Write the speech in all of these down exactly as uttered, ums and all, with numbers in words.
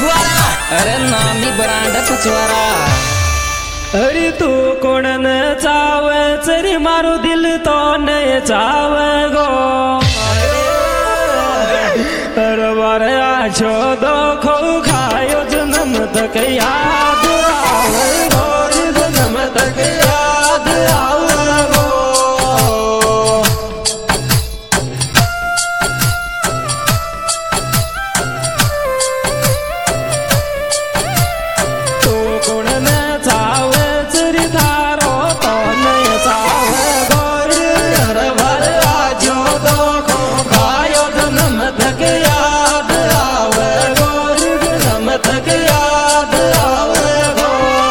पछवाड़ा। अरे नामी ब्रांड पछवाड़ा। अरे तू कौन न चावे चरी मारो दिल तो न चावे गो। अरे बारे आछो दो खो खायो जन्म तक याद आवे गो, जन्म तक याद आवे गो। तू कौन न चावे चरी थारो तो न चावे गो। अरे बारे आछो दो खो खायो जन्म तक याद आवे गो, जन्म तक याद आवे गो।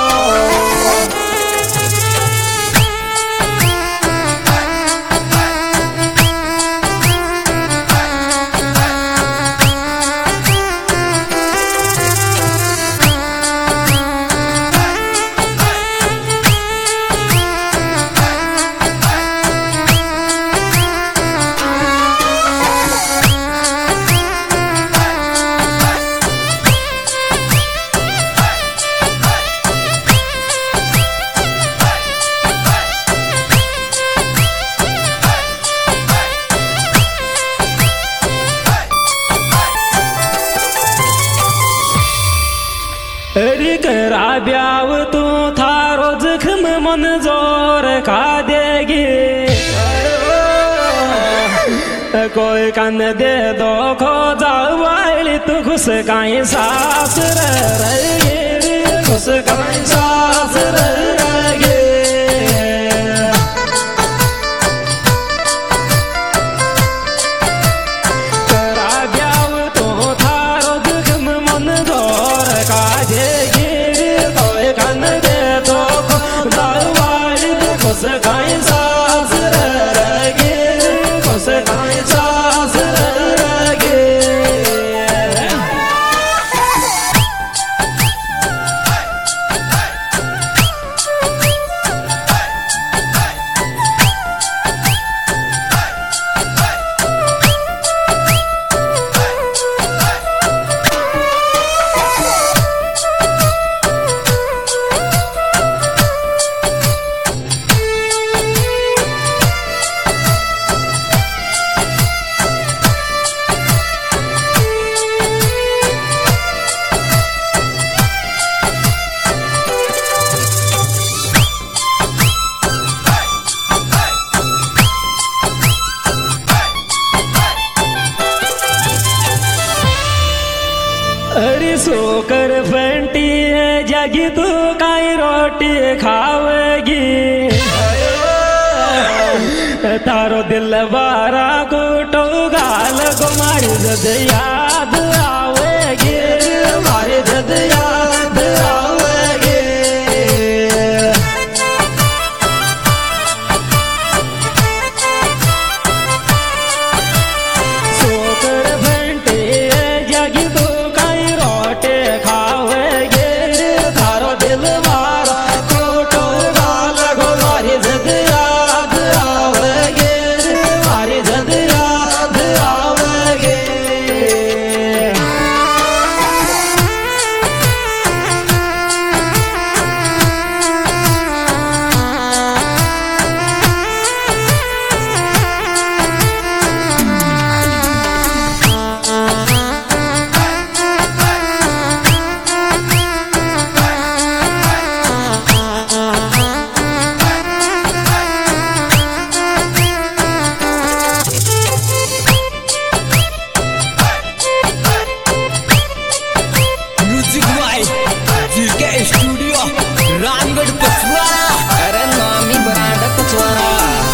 अरे करा ब्याव तू थारो जख्म मन जोर खा देगी। कोई कन दे दो खो जाओ वाली तू खुश काई सास रहे, खुश काई सास रहे। करा ब्याव तू थारो जख्म मन जोर खा देगी। कोई कन दे दो खो जाओ वाली तू खुश काई सास रहे, खुश काई सास रहे। अरे सोकर फंटी है जगी तू काई रोटी खावेगी। तारो दिल बारा कोटो गाल को मारी जद याद आवेगी, मारी जद याद आवेगी। सोकर फंटी है जगी तू काई रोटी खावेगी। तारो दिल बारा कोटो गाल को मारी जद याद आवेगी, मारी जद याद आवेगी। Music by G K studio Ramgarh Pachhwara. अरे नामी ब्रांड पछवाड़ा।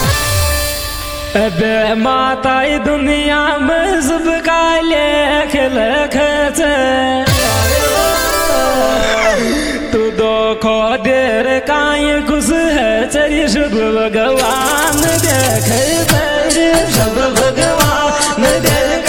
अबे माता दुनिया में सब का लेख लख तू दो खो देर काई खुश है चरी शुभ भगवान देख तेरे शुभ भगवान देख।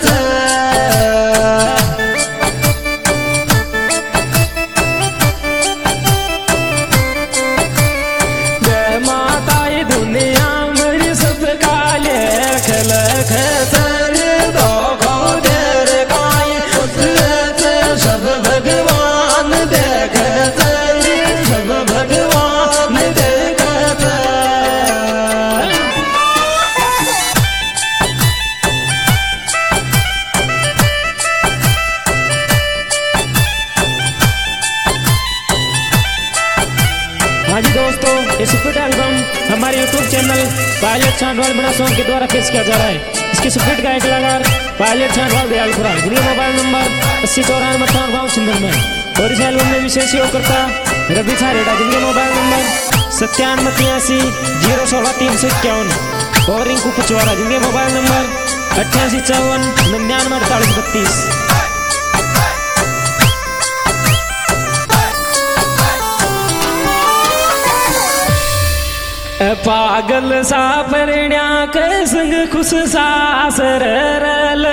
माता दुनिया मेरी सब का लेख लख दो खो देर काई खुश है सब ये सुपर एल्बम हमारे यूट्यूब चैनल पायलट चांदवाल बड़ा सॉन्ग के द्वारा पेश किया जा रहा है। इसके सुपर गायक कलाकार पायलट चांदवाल दयालपुरा, जिनका मोबाइल नंबर अस्सी चौरानवे अठावन बावन सिंधर में। और इस एल्बम में विशेष योग करता रवि छारेड़ा, जिनके मोबाइल नंबर सत्तानवे तिरासी जीरो सोलह तीन सौ इक्यावन। और रिंकू कुचवारा, जिनके मोबाइल नंबर अट्ठासी चौवन निन्यानवे अड़तालीस बत्तीस। पागल सा परण्या के संग खुश सासर रल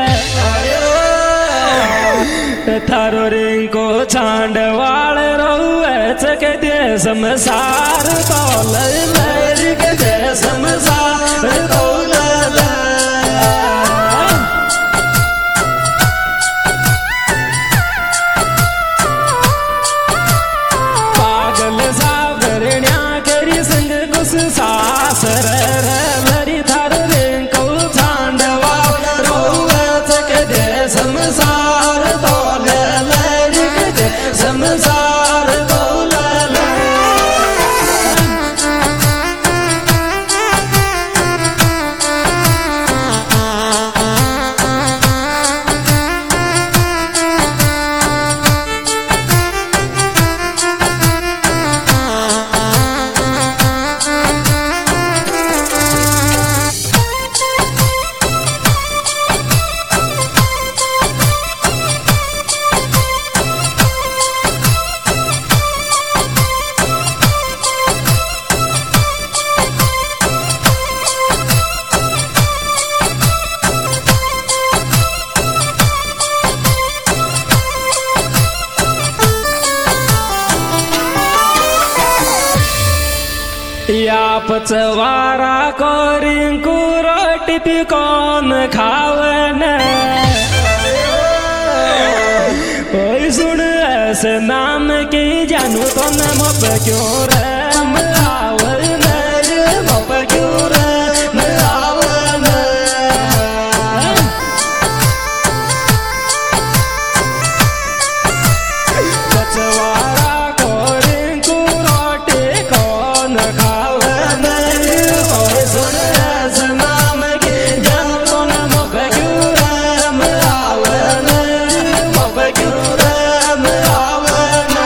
थारो रिंको छांडवाल रोए चक दे समसार तौल लरिक दे समसार तौल। पागल सा परण्या करी संग खुश सासर रल थारो रिंको छांडवाल रोए चक दे समसार तौल लरिक दे समसार तौल। या पचवारा को रिंकू रोटी भी कौन खावन। ओए सुन ऐसे नाम की जानू तो न मप क्यों रे मलावर न मप क्यों रे मलावर न। पचवारा को रिंकू रोटी कौन खावन। ओए सुन ऐसे नाम की जानू तो न मप क्यों रे मलावर न मप क्यों रे मलावर न।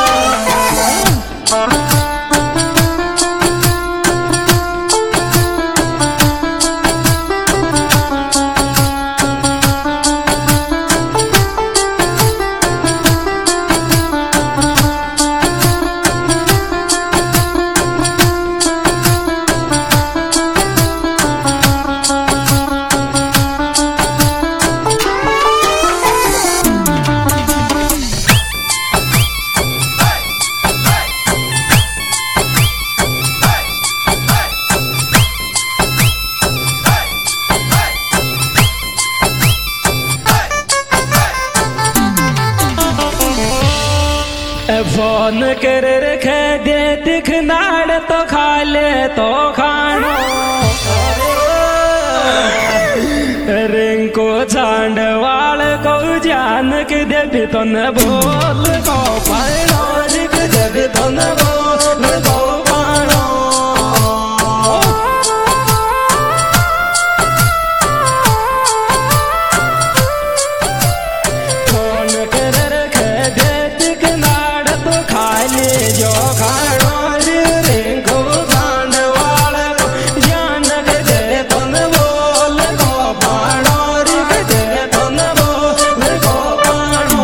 फोन कर रखे दे दिख नाड़ तो खा ले तो खानो। रिंको छांडवाल को जान के दे भी तो न बोल को पानो रिक दे भी तो न बोल को पानो। फोन कर रखे दे दिख नाड़ तो खा ले जो खानो। रिंको छांडवाल को जान के दे तो न बोल को पानो रिक दे तो न बोल को पानो।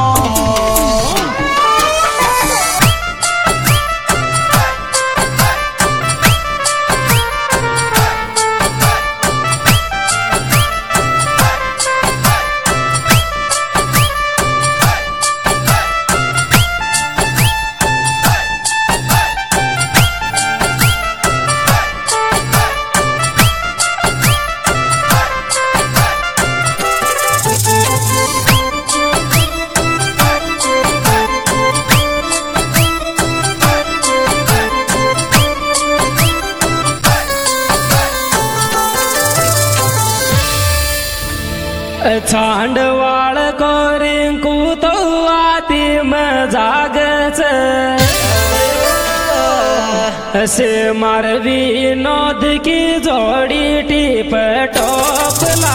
छांडवाळ को रिंकू तो आती मजागच से मारवी नोद की जोड़ी टिप टॉप ला